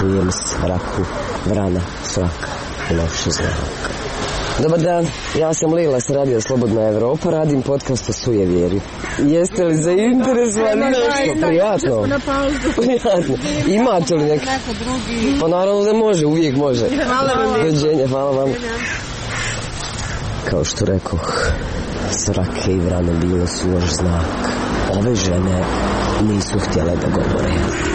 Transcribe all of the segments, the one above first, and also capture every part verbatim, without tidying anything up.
čujem sraku, vrana, svaka, loši znak. Dobar dan, ja sam Lila s Radio Slobodna Evropa, radim podcast o sujevjeri. Jeste li zainteresovani nešto? Prijatno. Prijatno. Imate li neki? Pa naravno da može, uvijek može. Dođenje, hvala vam. Kao što rekoh, srake i vrane bilo su loš znak. Ove žene nisu htjele da govore.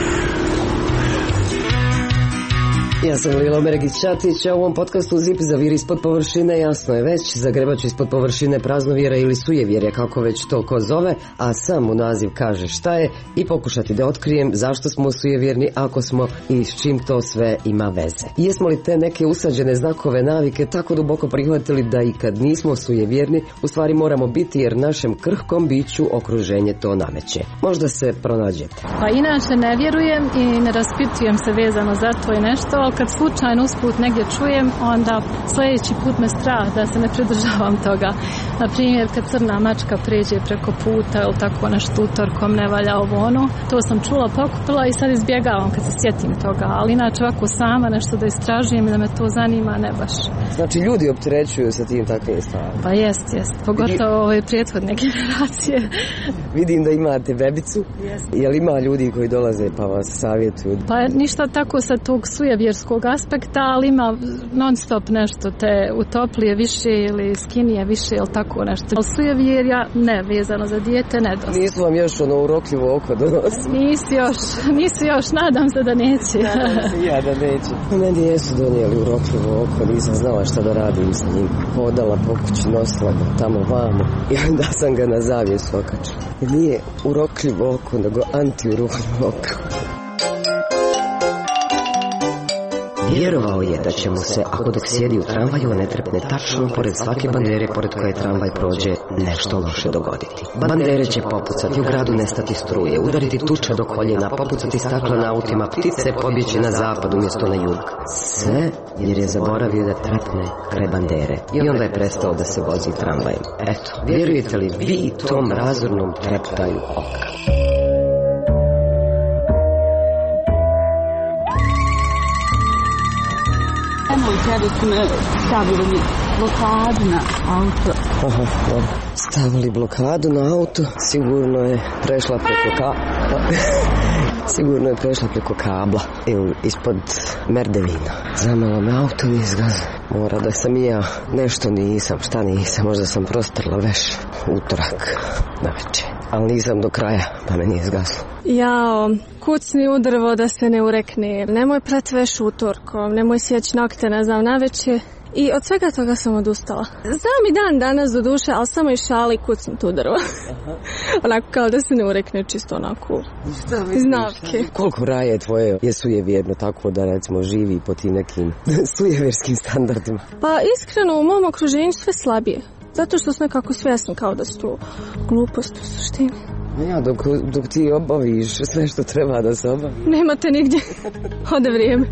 Ja sam Lila Omeregić-Ćatić, a u ovom podcastu Zip zaviri ispod površine, jasno je već, zagrebač ispod površine praznovjera ili sujevjerja, kako već to ko zove, a sam u naziv kaže šta je i pokušati da otkrijem zašto smo sujevjerni, ako smo i s čim to sve ima veze. Jesmo li te neke usađene znakove navike tako duboko prihvatili da i kad nismo sujevjerni, u stvari moramo biti jer našem krhkom biću okruženje to nameće. Možda se pronađete. Pa inače ne vjerujem i ne raspitujem se vezano za to i nešto, ali kad slučajno usput negdje čujem, onda sljedeći put me strah da se ne pridržavam toga. Na primjer, kad crna mačka pređe preko puta ili tako nešto utorkom ne valja ovo ono, to sam čula, pokupila i sad izbjegavam kad se sjetim toga, ali inače ovako sama nešto da istražujem i da me to zanima, ne baš. Znači ljudi opterećuju sa tim takvim stvarima? Pa jest, jest, pogotovo ove prethodne generacije. Vidim da imate bebicu. Jest. Jel ima ljudi koji dolaze pa vas savjetuju? Pa ništa tako sa tog sujevjerskog aspekta, ali ima non stop nešto te utoplije više ili skinije više ili tako nešto. Ali sujevjerja ne, vezano za dijete ne dosta. Nisu vam još ono urokljivo oko donosili? Nisi još, nisi još, nadam se da neće. Nadam se ja da neće. Meni jesu donijeli urokljivo oko, nisam znala šta da radim sa njim. Hodala po kući, nosila ga tamo vamo i onda sam ga na zavjesu okačila. Nije urokljivo oko, nego anti-urokljivo oko. Vjerovao je da će mu se, ako dok sjedi u tramvaju, ne trepne tačno pored svake bandere pored koje tramvaj prođe, nešto loše dogoditi. Bandere će popucati, u gradu nestati struje, udariti tuča do koljena, popucati stakla na autima, ptice pobjeći na zapad umjesto na jug. Sve jer je zaboravio da trepne kraj bandere i onda je prestao da se vozi tramvajem. Eto, vjerujete li vi tom razornom treptaju oka? Kada su me stavili blokadu na auto. Aha, dobro. Stavili blokadu na auto, sigurno je prešla preko kabla. Sigurno je prešla preko kabla ili ispod merdevina. Zamelo me auto i izgaza. Mora da sam i ja nešto nisam, šta nisam, možda sam prostrla veš utorak na večer. Ali nisam do kraja, pa me nije zgaslo. Jao, kucni u drvo da se ne urekne, nemoj prat veš utorkom, nemoj sjeći nokte, ne znam, na večer. I od svega toga sam odustala. Znam i dan danas do duše, ali samo i šali kucnut u drvo. Onako kao da se ne urekne, čisto onako iz navke. Koliko raje tvoje je sujevjerno tako da recimo živi po tim nekim sujevjerskim standardima? Pa iskreno u mom okruženju sve slabije. Zato što sam nekako svjesna kao da su to gluposti u suštini. Ja, dok, dok ti obaviš sve što treba da se obavi. Nemate nigdje. Ode vrijeme.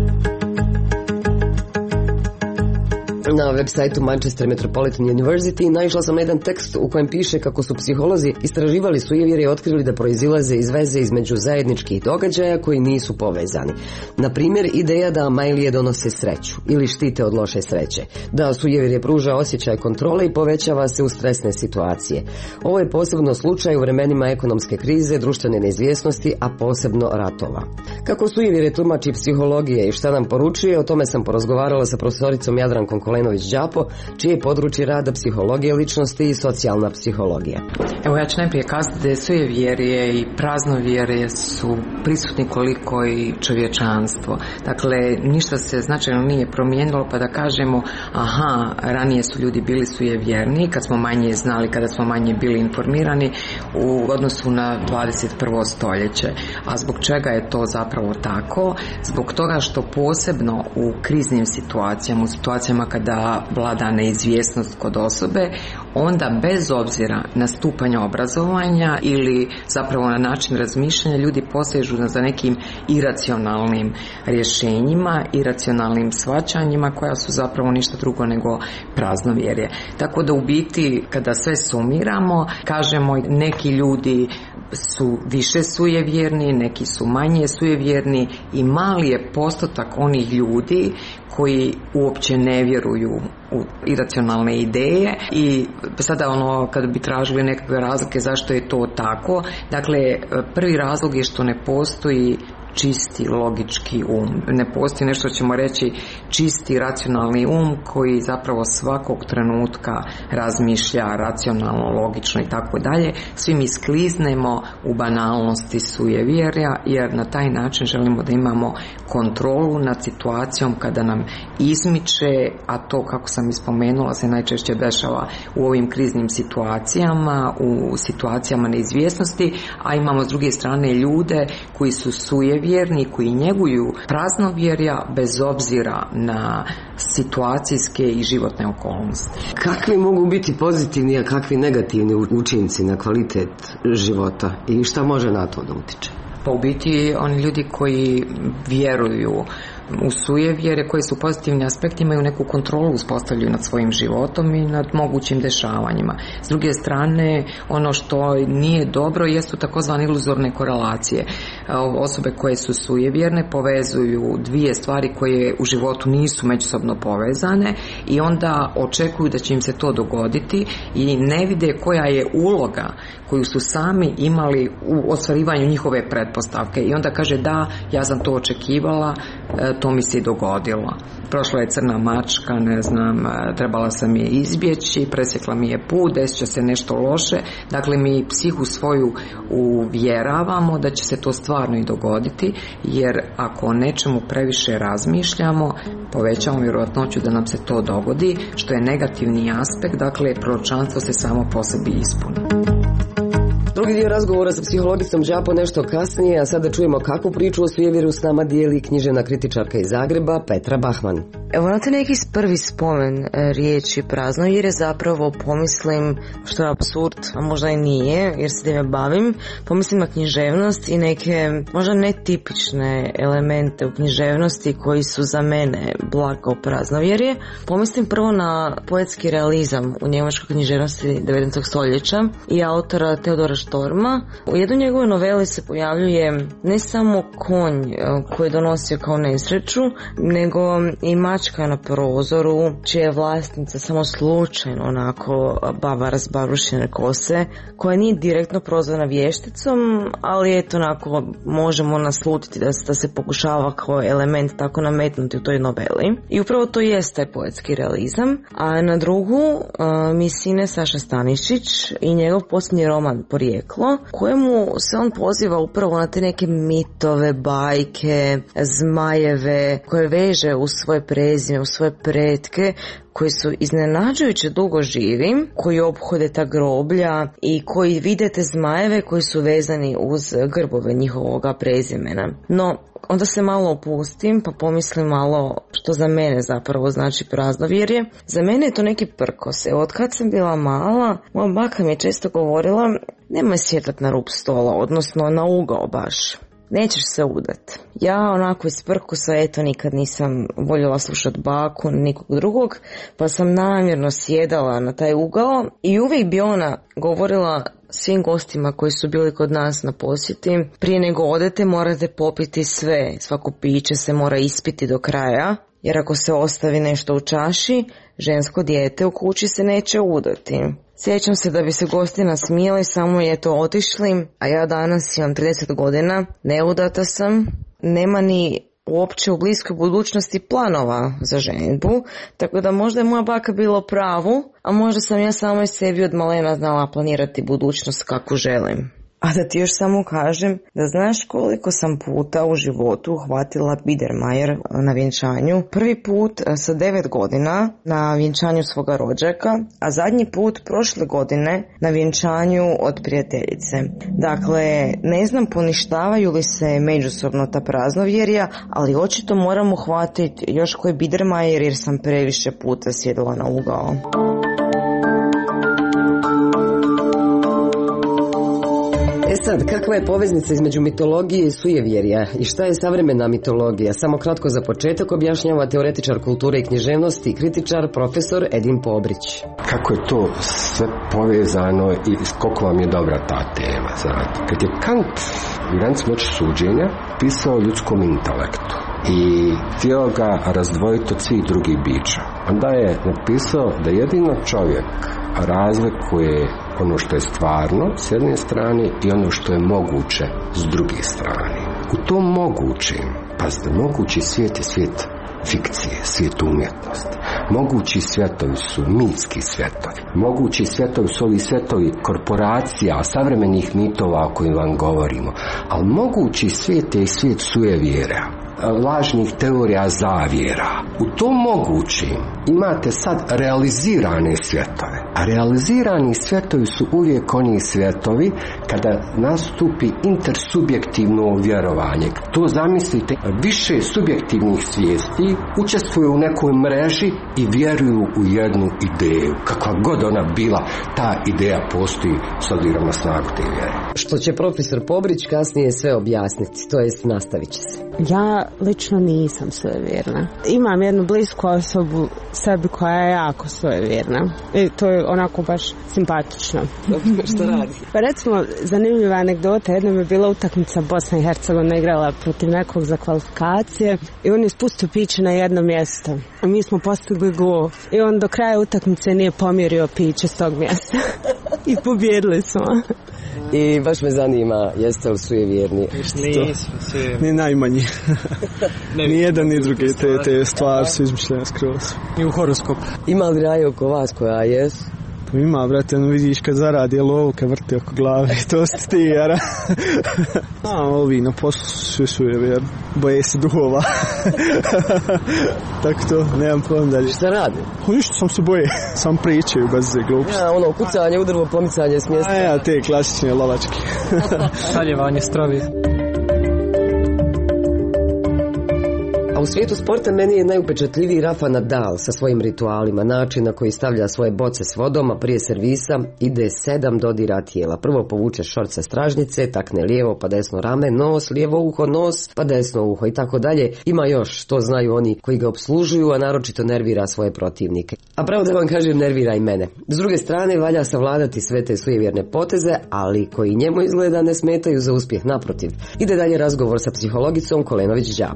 Na web sajtu Manchester Metropolitan University naišla sam na jedan tekst u kojem piše kako su psiholozi istraživali sujevjerje i otkrili da proizilaze iz veze između zajedničkih događaja koji nisu povezani. Na primjer, ideja da majlije donose sreću ili štite od loše sreće, da sujevjerje pruža osjećaj kontrole i povećava se u stresne situacije. Ovo je posebno slučaj u vremenima ekonomske krize, društvene neizvjesnosti, a posebno ratova. Kako sujevjerje tumači psihologije i šta nam poručuje, o tome sam porazgovarala sa profesoricom Jadrankom Kolenović-Đapo, čije je područje rada psihologije ličnosti i socijalna psihologija. Evo ja ću najprije kazati da sujevjerje i praznovjerje su prisutni koliko i čovječanstvo. Dakle, ništa se značajno nije promijenilo pa da kažemo aha, ranije su ljudi bili sujevjerni kad smo manje znali, kada smo manje bili informirani u odnosu na dvadeset prvo stoljeće. A zbog čega je to zapravo tako? Zbog toga što posebno u kriznim situacijama, u situacijama kada vlada neizvjesnost kod osobe, onda bez obzira na stupanj obrazovanja ili zapravo na način razmišljanja ljudi posežu postižu za nekim iracionalnim rješenjima, iracionalnim shvaćanjima koja su zapravo ništa drugo nego praznovjerje. Tako da u biti kada sve sumiramo, kažemo neki ljudi su više sujevjerni, neki su manje sujevjerni i mali je postotak onih ljudi koji uopće ne vjeruju u iracionalne ideje. I sada ono, kada bi tražili nekakve razlike zašto je to tako, dakle prvi razlog je što ne postoji čisti logički um. Ne postoji nešto, ćemo reći, čisti racionalni um koji zapravo svakog trenutka razmišlja racionalno, logično i tako dalje. Svi mi skliznemo u banalnosti sujevjerja jer na taj način želimo da imamo kontrolu nad situacijom kada nam izmiče, a to, kako sam ispomenula, se najčešće dešava u ovim kriznim situacijama, u situacijama neizvjesnosti, a imamo s druge strane ljude koji su sujevjerni, vjerni, koji njeguju praznovjerja bez obzira na situacijske i životne okolnosti. Kakvi mogu biti pozitivni, a kakvi negativni učinci na kvalitet života i šta može na to da utiče? Pa u biti oni ljudi koji vjeruju u sujevjere, koji su pozitivni aspekti, imaju neku kontrolu, uspostavljaju nad svojim životom i nad mogućim dešavanjima. S druge strane, ono što nije dobro jesu takozvane iluzorne korelacije. Osobe koje su sujevjerne povezuju dvije stvari koje u životu nisu međusobno povezane i onda očekuju da će im se to dogoditi i ne vide koja je uloga koju su sami imali u ostvarivanju njihove pretpostavke. I onda kaže da, ja sam to očekivala, to mi se i dogodilo. Prošla je crna mačka, ne znam, trebala sam je izbjeći, presjekla mi je put, desit će se nešto loše. Dakle, mi psihu svoju uvjeravamo da će se to stvarno i dogoditi, jer ako o nečemu previše razmišljamo, povećamo vjerojatnoću da nam se to dogodi, što je negativni aspekt, dakle, proročanstvo se samo po sebi ispuni. Drugi dio razgovora sa psihologicom Đapo nešto kasnije, a sada čujemo kakvu priču o sujevjeru s nama dijeli književna kritičarka iz Zagreba Petra Bahman. Evo na te neki prvi spomen riječi praznovjerje zapravo pomislim, što je apsurd, a možda i nije jer se time bavim, pomislim na književnost i neke možda netipične elemente u književnosti koji su za mene blago praznovjerje. Pomislim prvo na poetski realizam u njemačkoj književnosti devetnaestog stoljeća i autora Teodora Štorma. U jednoj njegove noveli se pojavljuje ne samo konj koji je donosio kao nesreću, nego i mačka na prozoru, čija je vlasnica samo slučajno onako baba razbarušene kose, koja nije direktno prozvana vješticom, ali eto onako možemo naslutiti da se, da se pokušava kao element tako nametnuti u toj noveli. I upravo to jest taj poetski realizam. A na drugu uh, mi sine Saša Stanišić i njegov posljednji roman Porijeklo, kojemu se on poziva upravo na te neke mitove, bajke, zmajeve, koje veže u svoje prezime, u svoje pretke, koji su iznenađujuće dugo živi, koji ophode ta groblja i koji vide te zmajeve koji su vezani uz grbove njihovoga prezimena. No, onda se malo opustim pa pomislim malo što za mene zapravo znači praznovjerje. Za mene je to neki prkos. Evo, od kad sam bila mala, moja baka mi je često govorila nemoj sjedat na rub stola, odnosno na ugao baš. Nećeš se udat. Ja onako iz prkusa, eto, nikad nisam voljela slušat baku, nikog drugog, pa sam namjerno sjedala na taj ugao i uvijek bi ona govorila svim gostima koji su bili kod nas na posjeti, prije nego odete morate popiti sve, svako piće se mora ispiti do kraja, jer ako se ostavi nešto u čaši, žensko dijete u kući se neće udati. Sjećam se da bi se gosti nasmijali, samo je to otišli, a ja danas imam trideset godina, neudata sam, nema ni uopće u bliskoj budućnosti planova za ženidbu, tako da možda je moja baka bila u pravu, a možda sam ja samo i sebi od malena znala planirati budućnost kako želim. A da ti još samo kažem da znaš koliko sam puta u životu uhvatila Biedermeier na vjenčanju. Prvi put sa devet godina na vjenčanju svoga rođaka, a zadnji put prošle godine na vjenčanju od prijateljice. Dakle, ne znam poništavaju li se međusobno ta praznovjerja, ali očito moram uhvatiti još koji Biedermeier jer sam previše puta sjedila na ugao. sad, kakva je poveznica između mitologije i sujevjerja i šta je savremena mitologija? Samo kratko za početak objašnjava teoretičar kulture i književnosti i kritičar profesor Edin Pobrić. Kako je to sve povezano i koliko vam je dobra ta tema, znate. Kad je Kant u Granici moći suđenja pisao o ljudskom intelektu i htio ga razdvojiti od svih drugih bića, onda je napisao da jedino čovjek razlikuje ono što je stvarno s jedne strane i ono što je moguće s druge strane. U tom mogućem, pazite, mogući svijet je svijet fikcije, svijet umjetnosti. Mogući svjetovi su mitski svjetovi. Mogući svjetovi su ovi svjetovi korporacija, savremenih mitova o kojim vam govorimo. Ali mogući svijet je i svijet sujevjera, lažnih teorija zavjera. U tom mogućim imate sad realizirane svjetove. A realizirani svjetovi su uvijek oni svjetovi kada nastupi intersubjektivno vjerovanje. To zamislite, više subjektivnih svijesti učestvuju u nekoj mreži i vjeruju u jednu ideju. Kakva god ona bila, ta ideja postoji s obzirom na snagu te vjere. Što će profesor Pobrić kasnije sve objasniti, to jest nastavit će se. Ja lično nisam svojevjerna. Imam jednu blisku osobu sebi koja je jako svojevjerna. I to je onako baš simpatično. Što radi? Pa recimo, zanimljiva anegdota, jednom je bila utakmica Bosna i Hercegovina igrala protiv nekog za kvalifikacije i on je spustio piće na jedno mjesto. I mi smo postigli gol. I on do kraja utakmice nije pomjerio piće s tog mjesta. I pobjedili smo. I baš me zanima, jeste li sujevjerni? Nismo sujevjerni. Ni najmanji. Ni jedan ni drugi, te, te stvari su izmišljene skroz. I u horoskop. Ima li raje oko vas koja jesu? Pa ima, brate, ono vidiš kad zaradi lovu, kad vrti oko glave, to ste ti, jara. A, ovi na poslu svi sujevjerni, boje se duhova. Tako to, nemam problem dalje. Šta radi? O, ništa, sam se boje, sam pričaju bez gluposti. Ja, ono, kucanje, udrvo, pomicanje s mjesta. A ja, te klasične lovačke. Saljevanje strovi. U svijetu sporta meni je najupečatljiviji Rafa Nadal sa svojim ritualima, način na koji stavlja svoje boce s vodom, a prije servisa ide sedam dodira tijela. Prvo povuče šort sa stražnice, takne lijevo pa desno rame, nos, lijevo uho, nos pa desno uho i tako dalje. Ima još, to znaju oni koji ga obslužuju, a naročito nervira svoje protivnike. A pravo da vam kažem, nervira i mene. S druge strane, valja savladati sve te sujevjerne poteze, ali koji njemu izgleda ne smetaju za uspjeh, naprotiv. Ide dalje razgovor sa psihologicom Kolenović-Đap.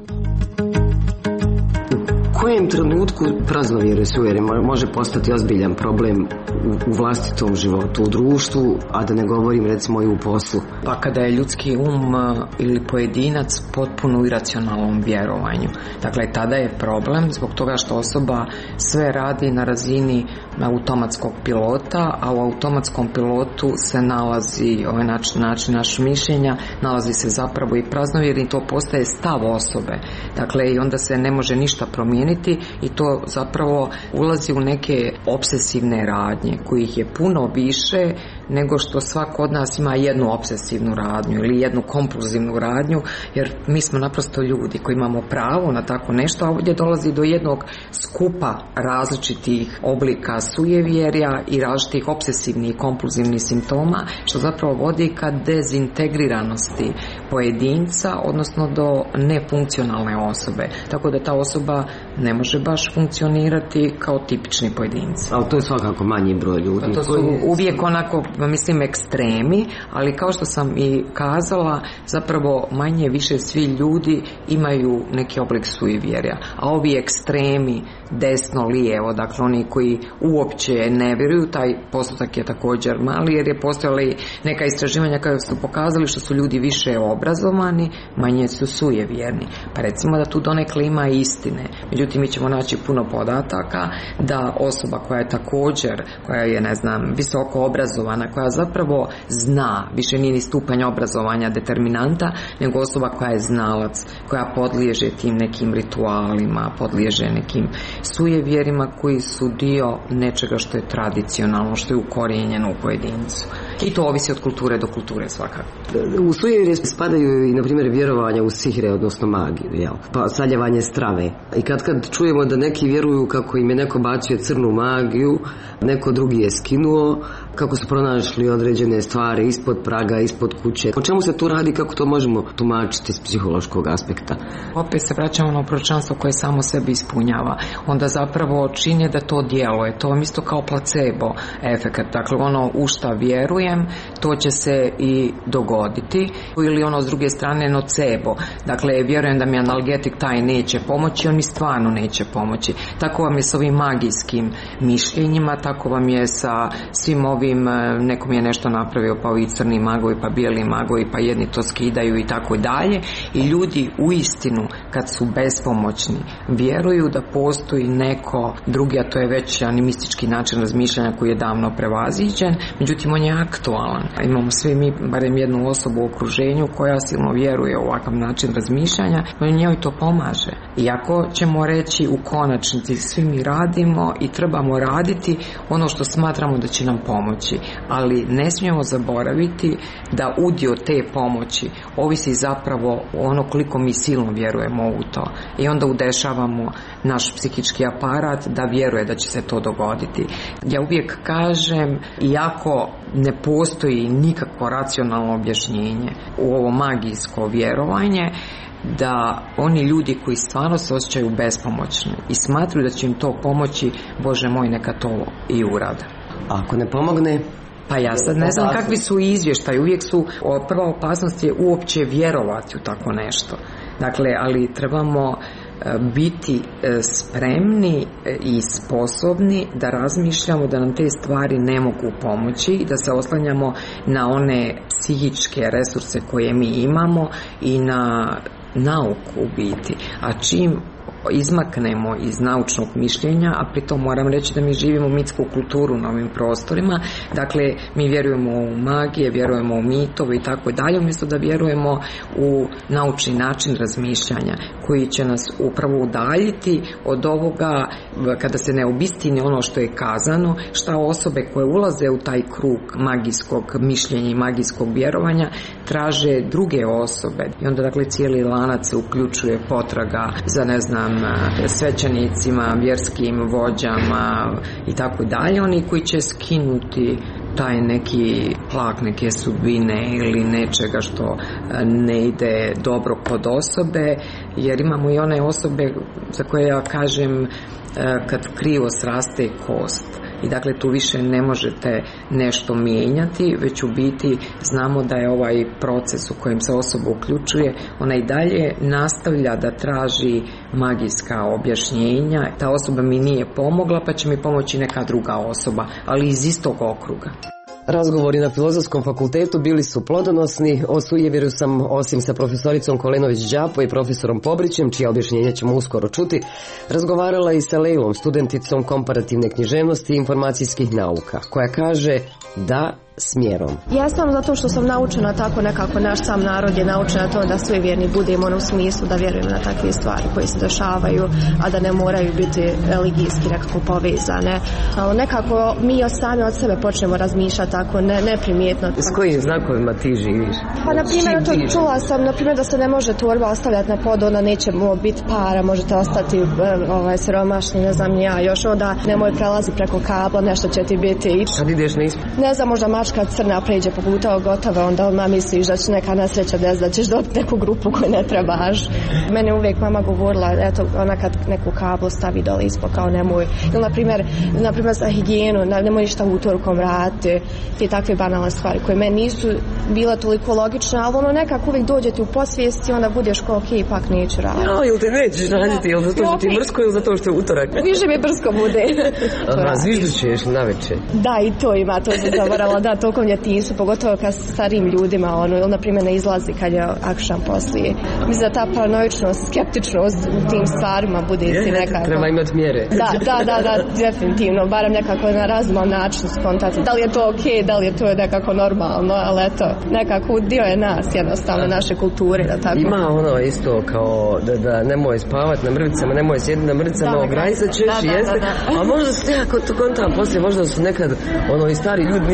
U kojem trenutku praznovjere sujevjerje može postati ozbiljan problem u, u vlastitom životu, u društvu, a da ne govorim recimo i u poslu? Pa kada je ljudski um ili pojedinac potpuno u iracionalnom vjerovanju. Dakle, tada je problem zbog toga što osoba sve radi na razini automatskog pilota, a u automatskom pilotu se nalazi ovaj način, način naš mišljenja, nalazi se zapravo i praznovjerje i to postaje stav osobe. Dakle, i onda se ne može ništa promijeniti i to zapravo ulazi u neke obsesivne radnje kojih je puno više nego što svako od nas ima jednu obsesivnu radnju ili jednu kompulzivnu radnju, jer mi smo naprosto ljudi koji imamo pravo na tako nešto, a ovdje dolazi do jednog skupa različitih oblika sujevjerja i različitih obsesivnih i kompulzivnih simptoma, što zapravo vodi ka dezintegriranosti pojedinca, odnosno do nefunkcionalne osobe. Tako da ta osoba ne može baš funkcionirati kao tipični pojedinci. Ali to je svakako manji broj ljudi. To su uvijek onako, mislim, ekstremi, ali kao što sam i kazala, zapravo manje više svi ljudi imaju neki oblik sujevjerja. A ovi ekstremi, desno, lijevo, dakle oni koji uopće ne vjeruju, taj postotak je također mali, jer je postojali neka istraživanja koja su pokazali što su ljudi više obrazovani, manje su sujevjerni. Pa recimo da tu donekle ima istine. Međutim, mi ćemo naći puno podataka da osoba koja je također, koja je, ne znam, visoko obrazovana, koja zapravo zna, više nije ni stupanj obrazovanja determinanta, nego osoba koja je znalac, koja podliježe tim nekim ritualima, podliježe nekim sujevjerima koji su dio nečega što je tradicionalno, što je ukorijenjeno u pojedincu. I to ovisi od kulture do kulture svakako. U sujevjerje spadaju i, na primjer, vjerovanja u sihre, odnosno magiju, jel? Pa saljevanje strave. I kad kad čujemo da neki vjeruju kako im je neko bacio crnu magiju, neko drugi je skinuo, kako su pronašli određene stvari ispod praga, ispod kuće. O čemu se tu radi, kako to možemo tumačiti s psihološkog aspekta? Opet se vraćamo na proročanstvo koje samo sebi ispunjava. Onda zapravo čini da to djeluje. To vam isto kao placebo efekat. Dakle, ono u šta vjerujem, to će se i dogoditi. Ili ono s druge strane nocebo. Dakle, vjerujem da mi analgetik taj neće pomoći, on mi stvarno neće pomoći. Tako vam je s ovim magijskim mišljenjima, tako vam je sa svim ovim, nekom je nešto napravio, pa ovi crni magovi, pa bijeli magovi, pa jedni to skidaju i tako dalje. I ljudi u istinu, kad su bespomoćni, vjeruju da postoji neko drugi, a to je već animistički način razmišljanja koji je davno prevaziđen, međutim on je aktualan. Imamo svi mi barem jednu osobu u okruženju koja silno vjeruje u ovakav način razmišljanja, no njoj to pomaže. Iako ćemo reći u konačnici svi mi radimo i trebamo raditi ono što smatramo da će nam pomoći, ali ne smijemo zaboraviti da udio te pomoći ovisi zapravo ono koliko mi silno vjerujemo u to. I onda udešavamo naš psihički aparat da vjeruje da će se to dogoditi. Ja uvijek kažem, iako ne postoji nikakvo racionalno objašnjenje u ovo magijsko vjerovanje, da oni ljudi koji stvarno se osjećaju bespomoćni i smatruju da će im to pomoći, Bože moj, neka to i urade. A ako ne pomogne? Pa ja sad ne znam kakvi su izvještaji, uvijek su, prva opasnost je uopće vjerovati u tako nešto. Dakle, ali trebamo biti spremni i sposobni da razmišljamo da nam te stvari ne mogu pomoći i da se oslanjamo na one psihičke resurse koje mi imamo i na nauku u biti. A čim izmaknemo iz naučnog mišljenja, a pritom moram reći da mi živimo mitsku kulturu na ovim prostorima, dakle mi vjerujemo u magije, vjerujemo u mitove i tako dalje, umjesto da vjerujemo u naučni način razmišljanja koji će nas upravo udaljiti od ovoga kada se ne obistini ono što je kazano, šta osobe koje ulaze u taj krug magijskog mišljenja i magijskog vjerovanja traže druge osobe i onda dakle cijeli lanac se uključuje potraga za ne znam svećenicima, vjerskim vođama i tako dalje, oni koji će skinuti taj neki plak neke sudbine ili nečega što ne ide dobro kod osobe, jer imamo i one osobe za koje ja kažem kad krivo sraste kost. I dakle tu više ne možete nešto mijenjati, već u biti znamo da je ovaj proces u kojem se osoba uključuje, ona i dalje nastavlja da traži magijska objašnjenja. Ta osoba mi nije pomogla, pa će mi pomoći neka druga osoba, ali iz istog okruga. Razgovori na Filozofskom fakultetu bili su plodonosni. O sujevjeru sam, osim sa profesoricom Kolenović-Đapo i profesorom Pobrićem, čija objašnjenja ćemo uskoro čuti, razgovarala i sa Lejlom, studenticom komparativne književnosti i informacijskih nauka, koja kaže da smjerom. Jesam zato što sam naučena tako nekako, naš sam narod je naučen na to da sujevjerni budemo ono u smislu da vjerujemo na takve stvari koje se dešavaju, a da ne moraju biti religijski nekako povezane. Ali nekako mi sami od sebe počnemo razmišljati tako ne, neprimjetno. S kojim znakovima ti živiš? Pa na primjer, to čula sam na primjer da se ne može torba ostavljati na pod, onda neće biti para, možete ostati ovaj, siromašni, ne znam ja, još onda nemoj prelazi preko kabla, nešto će ti biti. Kad ideš na ispit? Ne znam, možda mačka crna pređe po puta gotova, onda odmah misliš da će neka nesreća des, da ćeš dobiti neku grupu koju ne trebaš. Mene uvijek mama govorila, eto, ona kad neku kablu stavi dole ispod, kao nemoj. Ili, na primjer, na primjer za higijenu, nemoj ništa utorkom raditi, te takve banalne stvari koje meni nisu bila toliko logične, ali ono nekako uvijek dođete u posvijest i onda budeš kao, ok, ipak neću raditi. No, ili te nećeš raditi, ili zato što ti je mrsko ili zato što je utorak? Više mi brsko bude. Aha, zviždućeš na večer. Da, i to ima, to sam zaboravila, da, tokom djetinjstva, pogotovo kad starijim ljudima, ono, ili na primjer ne izlazi kad je akšam poslije. Mislim da ta paranoičnost, skeptičnost u tim stvarima bude si nekako. Treba imati mjere. Da, da, da, da, definitivno, barem nekako na razuman način skontati. Da li je to okej, okay, da li je to nekako normalno, ali eto, nekako dio je nas, jednostavno, naše kulture, da tako. Ima ono isto kao da, da nemoj spavati na mrvicama, nemoj sjediti na mrvicama, ograničit ćeš, jeste, a možda se nekako to kontam poslije, možda su nekad ono i stari ljudi nisu znali kako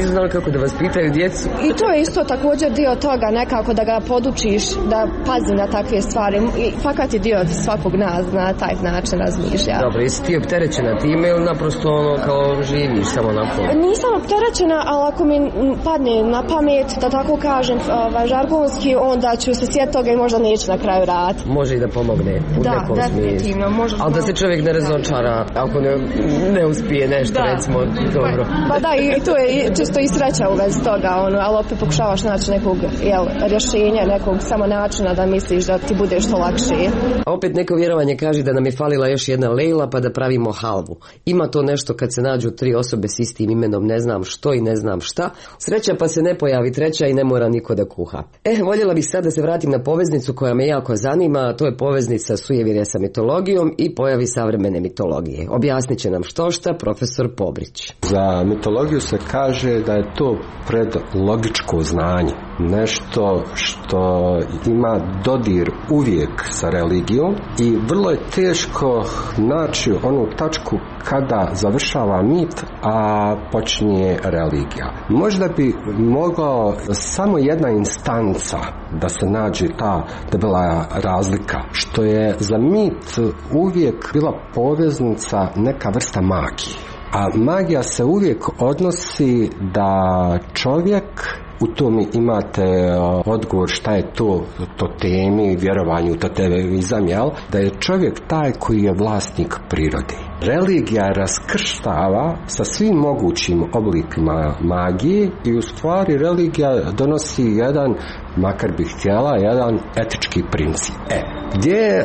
da vas pitaju djecu. I to je isto također dio toga, nekako da ga podučiš da pazi na takve stvari. I fakat je dio svakog nas na taj način razmišlja. Dobro, jesi ti opterećena time ili naprosto ono kao živiš samo napol? Nisam opterećena, ali ako mi padne na pamet, da tako kažem, ovaj, žargonski, onda ću se sjetiti toga i možda neću na kraju raditi. Može i da pomogne u da, nekom definitivno. smislu. Ali da se čovjek ne razočara ako ne, ne uspije nešto, da. Recimo, dobro. Pa da, i to je čisto i sreća u vezi toga, ono, ali opet pokušavaš naći nekog jel, rješenja, nekog samo načina da misliš da ti bude što lakše. A opet neko vjerovanje kaže da nam je falila još jedna Lejla pa da pravimo halvu. Ima to nešto kad se nađu tri osobe s istim imenom, ne znam što i ne znam šta. Sreća pa se ne pojavi treća i ne mora niko da kuha. E, voljela bih sad da se vratim na poveznicu koja me jako zanima, a to je poveznica sujevjerja sa mitologijom i pojavi savremene mitologije. Objasnit će nam što šta profesor Pobrić. Za mitologiju se kaže da je to predlogičko znanje. Nešto što ima dodir uvijek sa religijom i vrlo je teško naći onu tačku kada završava mit, a počinje religija. Možda bi mogao samo jedna instanca da se nađe ta debela razlika, što je za mit uvijek bila poveznica neka vrsta magije. A magija se uvijek odnosi da čovjek, u tom imate odgovor šta je to, to temi, vjerovanju, to televizam, jel? Da je čovjek taj koji je vlasnik prirode. Religija raskrštava sa svim mogućim oblikima magije i u stvari religija donosi jedan, makar bih htjela, jedan etički princip. E, gdje je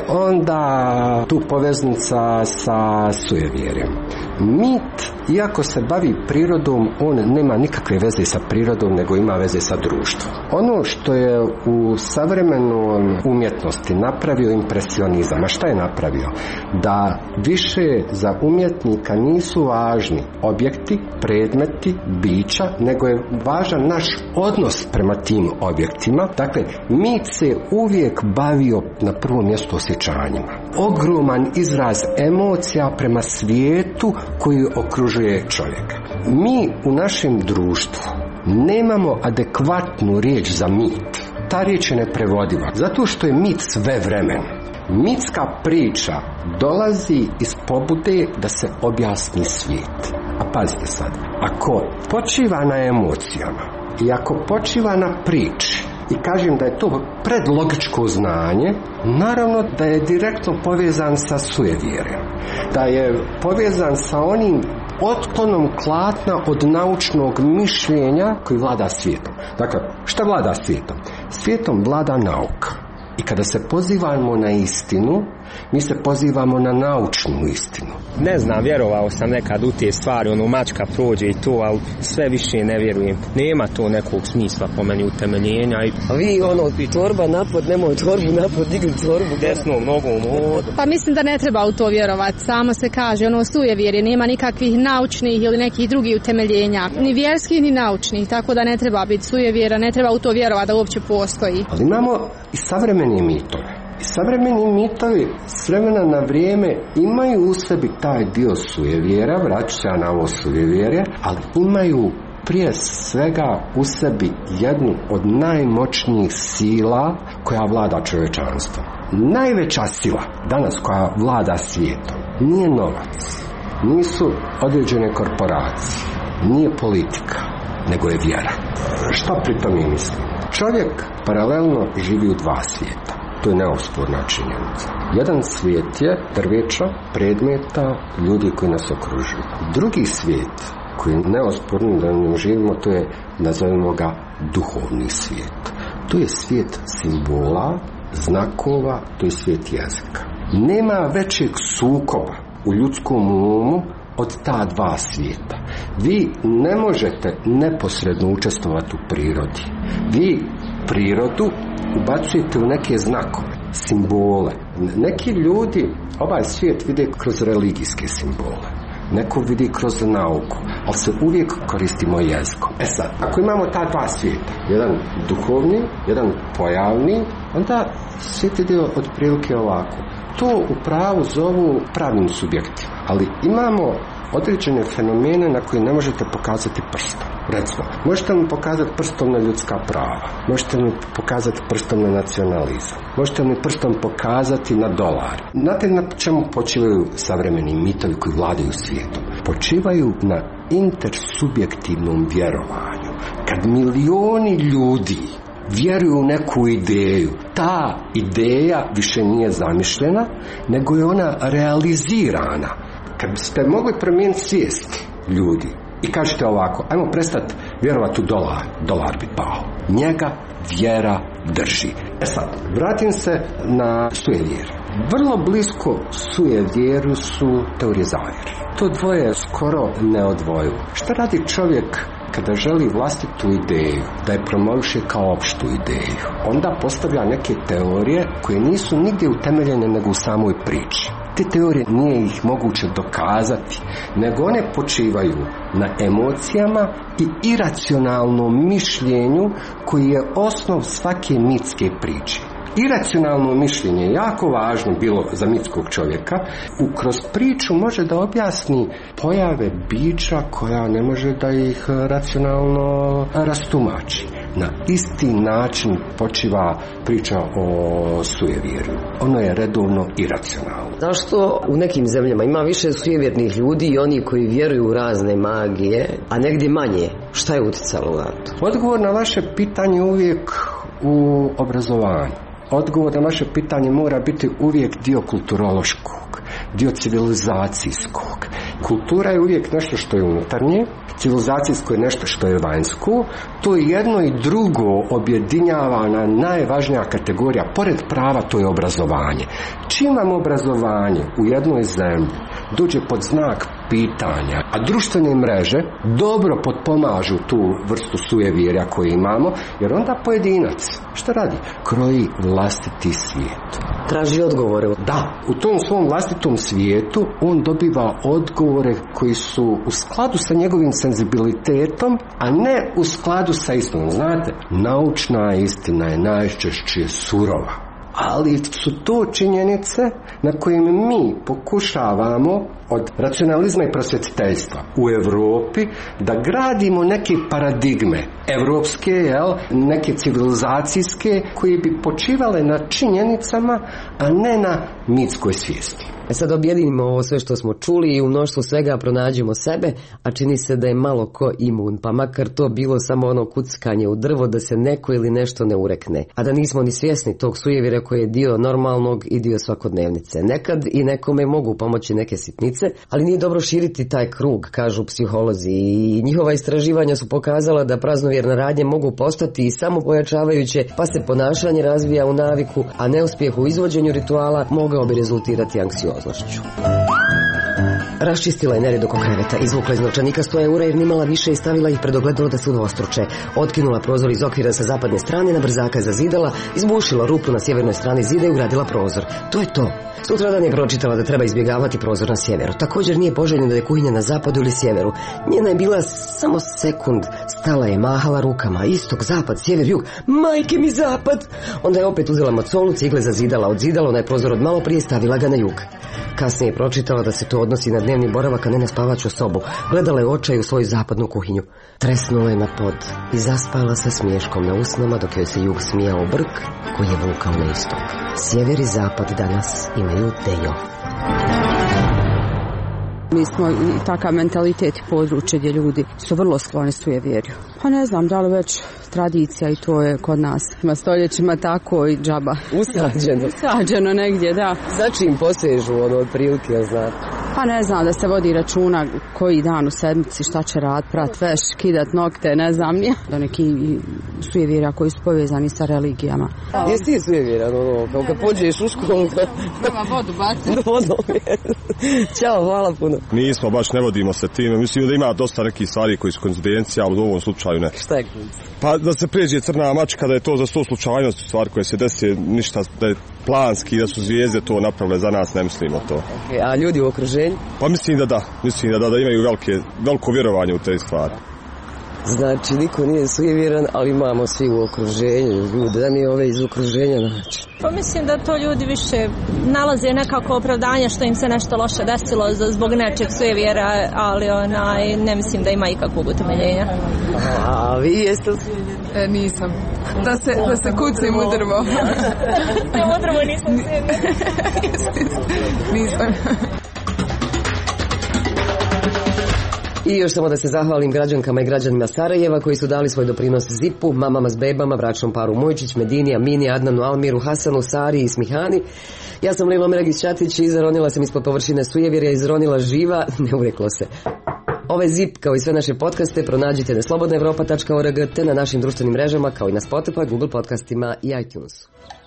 onda tu poveznica sa sujevjerjem? Mit, iako se bavi prirodom, on nema nikakve veze sa prirodom, nego ima veze sa društvom. Ono što je u savremenoj umjetnosti napravio impresionizam, a šta je napravio? Da više za umjetnika nisu važni objekti, predmeti, bića, nego je važan naš odnos prema tim objektima. Dakle, mit se uvijek bavio na prvom mjestu osjećanjima. Ogroman izraz emocija prema svijetu koji okružuje čovjeka. Mi u našem društvu nemamo adekvatnu riječ za mit. Ta riječ je neprevodiva, zato što je mit sve vremen. Mitska priča dolazi iz pobude da se objasni svijet. A pazite sad, ako počiva na emocijama i ako počiva na priči, i kažem da je to predlogičko znanje, naravno da je direktno povezan sa sujevjerjem, da je povezan sa onim otklonom klatna od naučnog mišljenja koji vlada svijetom. Dakle, šta vlada svijetom? Svijetom vlada nauka. I kada se pozivamo na istinu, mi se pozivamo na naučnu istinu. Ne znam, vjerovao sam nekad u te stvari, ono mačka prođe i to, ali sve više ne vjerujem. Nema to nekog smisla po meni utemeljenja. I... A vi ono, torba napod, nemoj torbu napod, digli torbu. Desnom nogom hodu. Pa mislim da ne treba u to vjerovati. Samo se kaže, ono sujevjerje, nema nikakvih naučnih ili nekih drugih utemeljenja. Ni vjerskih, ni naučnih, tako da ne treba biti sujevjera, ne treba u to vjerovati da uopće postoji. Ali imamo i savremene mitove. I savremeni mitovi s vremena na vrijeme imaju u sebi taj dio sujevjera, vraću se na ovo sujevjerje, ali imaju prije svega u sebi jednu od najmoćnijih sila koja vlada čovječanstvom. Najveća sila danas koja vlada svijetom nije novac, nisu određene korporacije, nije politika, nego je vjera. Što pri tome mislim? Čovjek paralelno živi u dva svijeta. To je neosporna činjenica. Jedan svijet je drveća, predmeta, ljudi koji nas okružuju. Drugi svijet koji je neosporno da ne živimo, to je, nazovimo ga, duhovni svijet. To je svijet simbola, znakova, to je svijet jezika. Nema većeg sukoba u ljudskom umu od ta dva svijeta. Vi ne možete neposredno učestvovati u prirodi. Vi prirodu ubacujete u neke znakove, simbole. Neki ljudi ovaj svijet vide kroz religijske simbole, neko vidi kroz nauku, ali se uvijek koristimo jezikom. E sad, ako imamo ta dva svijeta, jedan duhovni, jedan pojavni, onda svijet ide otprilike ovako. To u pravu zovu pravnim subjektima, ali imamo određene fenomene na koje ne možete pokazati prstom. Recimo, možete mi pokazati prstom na ljudska prava, možete mi pokazati prstom na nacionalizam, možete mi prstom pokazati na dolar. Znate na čemu počivaju savremeni mitovi koji vladaju svijetom? Počivaju na intersubjektivnom vjerovanju. Kad milioni ljudi vjeruju u neku ideju, ta ideja više nije zamišljena, nego je ona realizirana. Kad biste mogli promijeniti svijest ljudi i kažete ovako, ajmo prestati vjerovati u dolar, dolar bi pao. Njega vjera drži. E sad, vratim se na sujevjer. Vrlo blisko sujevjeru su teorije zavjere. To dvoje je skoro neodvojivo. Šta radi čovjek kada želi vlastitu ideju, da je promoviše kao opštu ideju? Onda postavlja neke teorije koje nisu nigdje utemeljene nego u samoj priči. Te teorije nije ih moguće dokazati, nego one počivaju na emocijama i iracionalnom mišljenju koji je osnov svake mitske priče. Iracionalno mišljenje je jako važno bilo za mitskog čovjeka. U kroz priču može da objasni pojave bića koja ne može da ih racionalno rastumači. Na isti način počiva priča o sujevjeru. Ono je redovno iracionalno. Zašto u nekim zemljama ima više sujevjernih ljudi i oni koji vjeruju u razne magije, a negdje manje? Šta je utjecalo na to? Odgovor na vaše pitanje uvijek u obrazovanju. Odgovor na vaše pitanje mora biti uvijek dio kulturološkog, dio civilizacijskog. Kultura je uvijek nešto što je unutarnje, civilizacijsko je nešto što je vanjsko. To jedno i drugo objedinjava na najvažnija kategorija, pored prava, to je obrazovanje. Čim vam obrazovanje u jednoj zemlji dođe pod znak pitanja, a društvene mreže dobro potpomažu tu vrstu sujevjerja koju imamo, jer onda pojedinac, šta radi? Kroji vlastiti svijet. Traži odgovore. Da, u tom svom vlastitom svijetu on dobiva odgovore koji su u skladu sa njegovim senzibilitetom, a ne u skladu sa istinom. Znate, naučna istina je najčešće surova. Ali su to činjenice na kojim mi pokušavamo od racionalizma i prosvjetiteljstva u Europi da gradimo neke paradigme evropske, jel, neke civilizacijske koje bi počivale na činjenicama, a ne na mitskoj svijesti. E sad objedinimo ovo sve što smo čuli i u mnoštvu svega pronađemo sebe, a čini se da je malo ko imun, pa makar to bilo samo ono kuckanje u drvo da se neko ili nešto ne urekne, a da nismo ni svjesni tog sujevjerja koji je dio normalnog i dio svakodnevnice. Nekad i nekome mogu pomoći neke sitnice, ali nije dobro širiti taj krug, kažu psiholozi, i njihova istraživanja su pokazala da praznovjerne radnje mogu postati i samo pojačavajuće, pa se ponašanje razvija u naviku, a neuspjeh u izvođenju rituala mogao bi rezultirati anksioznošću. Raščistila je nered oko kreveta, izvukla iz novčanika sto eura jer nimala više i stavila ih pred ogledalo da se udvostruče. Otkinula prozor iz okvira sa zapadne strane, na brzaka je zazidala, izbušila rupu na sjevernoj strani zida i ugradila prozor. To je to. Sutradan je pročitala da treba izbjegavati prozor na sjeveru. Također nije poželjno da je kuhinja na zapadu ili sjeveru. Njena je bila samo sekund. Stala je, mahala rukama. Istok, zapad, sjever, jug. Majke mi zapad! Onda je opet uzela macolu, cigle zazidala, odzidala onaj prozor od malo prije, stavila ga na jug. Kasnije je pročitala da se to odnosi na dnevni boravak, a ne na spavaću sobu. Gledala je očaj u svoju zapadnu kuhinju. Tresnula je na pod i zaspala sa smiješkom na usnama dok joj se jug smijao brk koji je vukao na istok. Sjever i zapad danas imaju day off. Mi smo i takav mentalitet i područje gdje ljudi su vrlo skloni sujevjerju. Pa ne znam da li već tradicija i to je kod nas. Ima stoljećima tako i džaba. Usađeno. Usađeno negdje, da. Za čim posežu ono otprilike, ja znam? Pa ne znam, da se vodi računa koji dan u sedmici šta će rad, prat veš, kidat nokte, ne znam nije. Da neki sujevjerja koji su povezani sa religijama. Jesi ti sujevjeran, ono, kao kad pođeš u školu? Prva vodu baciti. Vodom, Ćao, hvala puno. Nismo, baš ne vodimo se time. Mislim da ima dosta nekih stvari koji su koincidencija, ali u ovom slučaju ne. Šta je koincidencija? Pa da se prijeđe crna mačka, da je to za sto slučajnosti stvari koje se desi, ništa, da je planski, da su zvijezde to napravile za nas, ne mislimo to. Okay, a ljudi u okruženju? Pa mislim da da, mislim da da, da imaju velike, veliko vjerovanje u te stvari. Znači, niko nije sujevjeran, ali imamo svi u okruženju ljude, da mi ove iz okruženja naći. Pa mislim da to ljudi više nalaze nekako opravdanje što im se nešto loše desilo zbog nečeg sujevjera, ali onaj, ne mislim da ima ikakvog utemeljenja. A vi jeste sujevjeri? E, nisam. Da se, da se kucim u drvo. Ja u drvo nisam sujevjera. Nisam. I još samo da se zahvalim građankama i građanima Sarajeva koji su dali svoj doprinos Zipu, mamama s bebama, bračnom paru Mojčić, Medini, Amini, Adnanu, Almiru, Hasanu, Sari i Smihani. Ja sam Lilo Meragić-Ćatić i izronila sam ispod površine sujevjerja, izronila živa, ne ureklo se. Ovaj Zip, kao i sve naše podcaste, pronađite na slobodna evropa tačka org te na našim društvenim mrežama, kao i na Spotify, Google podcastima i iTunesu.